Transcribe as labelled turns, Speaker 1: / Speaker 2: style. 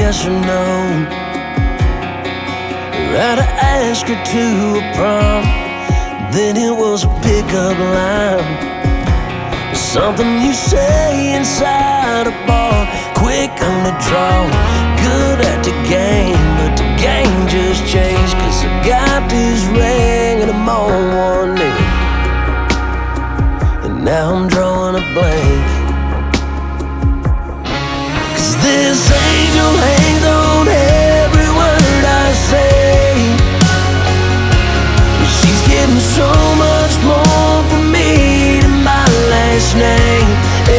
Speaker 1: yes or no. Right, I asked her to a prom, then it was a pickup line. Something you say inside a bar, quick on the draw, good at the game, but the game just changed. Cause I got this ring and I'm on one knee, and now I'm drawing a blank. Cause this angel